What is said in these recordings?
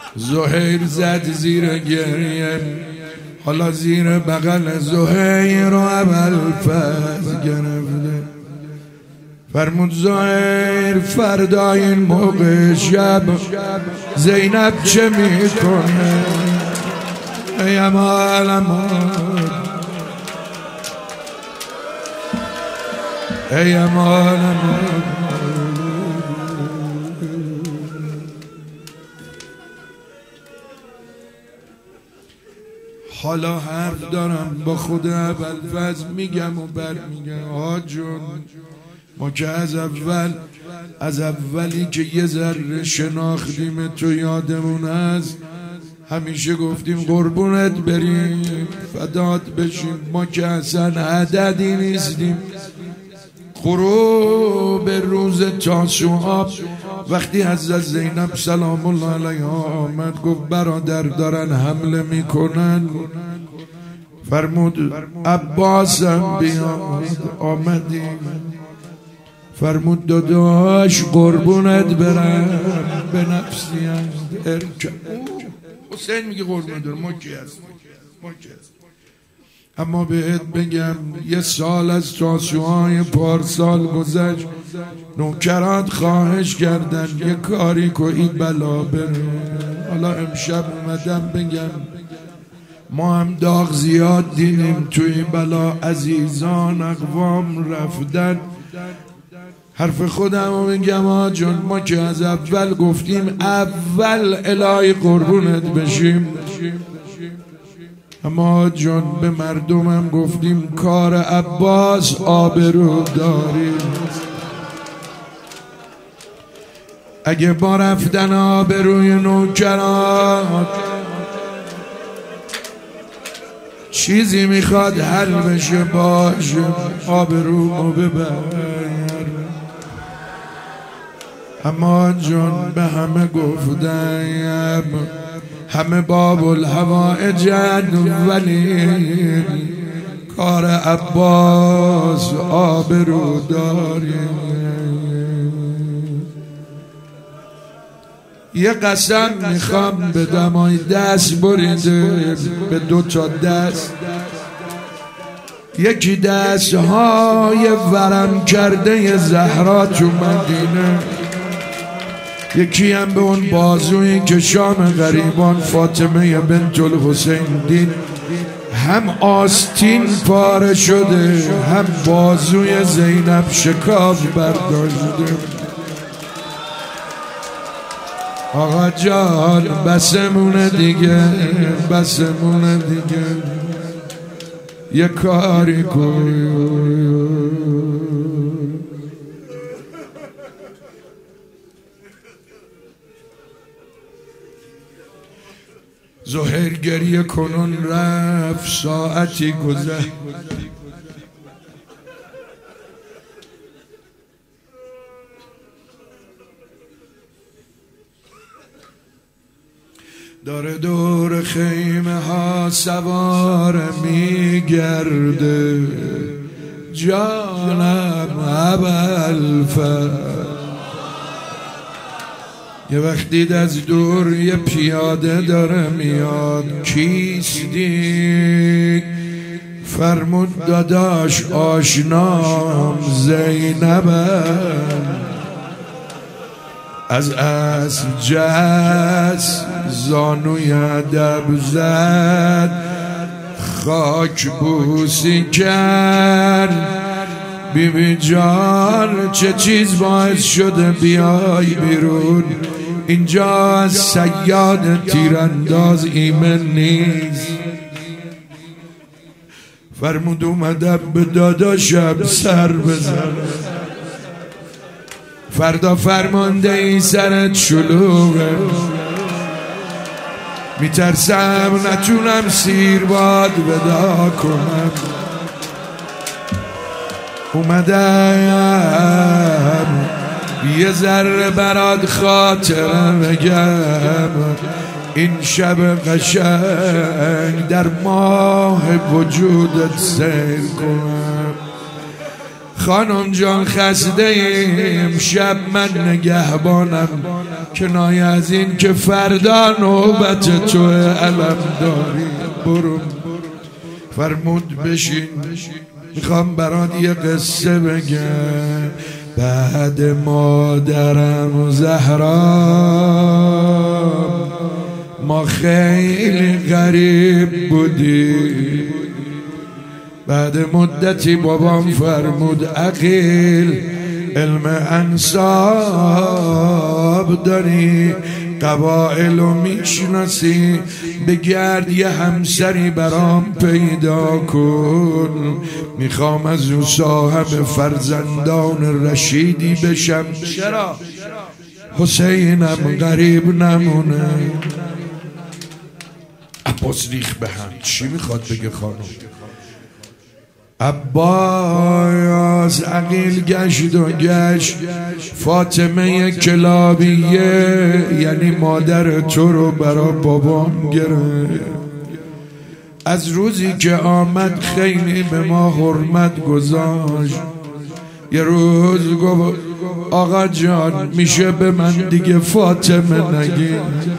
زهیر زد زیر گریه، حالا زیر بغل زهیر و ابوالفضل گرفته. فرمود زهیر فردا این موقع شب زینب چه میکنه؟ ای امان امان، ای امان امان. حالا حرف دارم با خود ابوالفضل میگم و برمیگم. آقا جون، ما که از اولی که یه ذره شناختیم تو یادمون هست همیشه گفتیم قربونت بریم فدات بشیم. ما که اصلا عددی نیستیم. غروب روز تاسوعا وقتی حضرت زینب سلام الله علیها آمد گفت برادر دارن حمله میکنن. فرمود عباسم بیاد. آمدیم. فرمود داداش قربونت برم به نفسی هست ارکب. حسین میگه قربونت برم، ما کی هست؟ اما بهت بگم یه سال از تاسوعای پارسال گذشت، نوکرات خواهش کردن یه کاری که این بلا بره. حالا امشب اومدم بگم ما هم داغ زیاد دیدیم توی بلا، عزیزان اقوام رفتن. حرف خودم رو بگم آقا جون، ما که از اول گفتیم اول الهی قربونت بشیم، اما جون به مردمم گفتیم کار عباس آبرو داریم. اگه با رفتن آبروی نوکرات چیزی میخواد حل بشه باشه، آبرومو ببر. اما جون به همه گفتم همه باب الحوائجن، ولی کار عباس آبرو داریم. یه قسم میخوام بدم آی دست بریده به 2 تا دست، یکی دست های ورم کرده زهرا تو مدینه، یکی هم به اون بازوی که شام غریبان فاطمه بنت الحسین دید، هم آستین پاره شده هم بازوی زینب شکاف برداشته. آقا جان بسمونه دیگه، بسمونه دیگه، یه کاری کن. زهیر گریه کنون رفت، ساعتی گذشت. داره دور خیمه ها سوار میگرده، جانم ابوالفضل. یه وقتی از دور یه پیاده داره میاد، کیستی؟ فرمود داداش آشنام زینبم. از اسب جست، زانوی ادب زد، خاک بوسی کرد. بیبی جان چه چیز باعث شده بیای بیرون؟ اینجا از صیاد تیرانداز ایمن نیست. فرمود اومدم به داداشم سر بزن، فردا فرمانده این سرت شلوغه، میترسم نتونم سیر باد ودا کنم. اومدم یه ذره برات خاطره بگم، این شب قشنگ در ماه وجودت سیر کنم. خانم جان خسته ایم شب من نگهبانم، کنایه از این که فردا نوبت تو علم داری. برو فرمود بشین، میخوام برات یه قصه بگم. بعد مادرم زهرا ما خیلی غریب بودیم. بعد مدتی بابام فرمود عقیل علم انساب داری، قبائل میشناسی، بگرد یه همسری برام پیدا کن. میخوام از او صاحب فرزندان رشیدی بشم. چرا؟ حسینم غریب نمونه. عباس ریخ به هم. چی میخواد بگه خانم؟ عباس عقیل گشت و گشت، فاطمه کلابیه یعنی مادر تو رو برا بابام گرفت. از روزی که آمد خیلی به ما حرمت گذاشت. یه روز گفت آقا جان میشه به من دیگه فاطمه نگی؟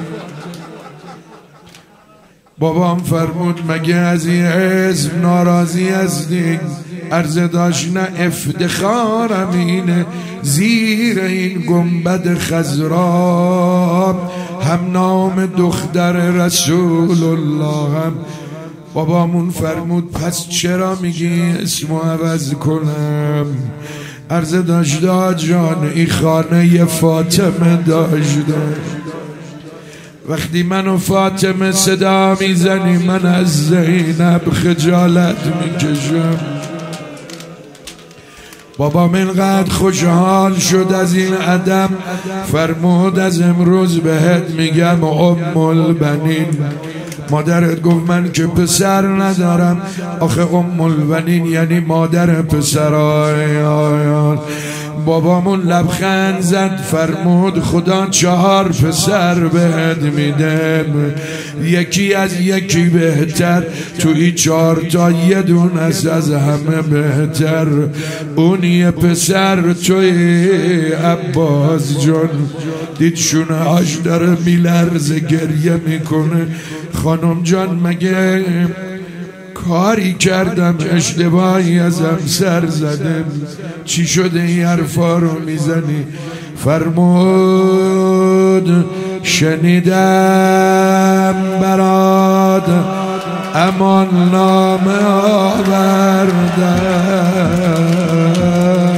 بابام فرمود مگه از این اسم ناراضی هستین؟ عرضه داشت نه افتخارم اینه، زیر این گنبد خضرا هم نام دختر رسول الله هم. بابامون فرمود پس چرا میگی اسمو عوض کنم؟ عرضه داشت جان این خانه فاطمه داشته، وقتی من و فاطمه صدا میزنی من از زینب خجالت میکشم. بابام اینقدر خوشحال شد از این عدم، فرمود از امروز بهت میگم ام البنین. مادرت گفت من که پسر ندارم. آخه ام البنین یعنی مادر پسرای. بابامون لبخند زد فرمود خدا 4 پسر بهت میده، یکی از یکی بهتر، توی 4 تا یه دون از همه بهتر. اون یه پسر توی عباس جان. دید شونه هاش داره میلرزه گریه میکنه. خانم جان مگه کاری کردم اشتباهی ازم سر زدم؟ چی شده این حرفا رو میزنی؟ فرمود شنیدم برات امان نامه آوردم.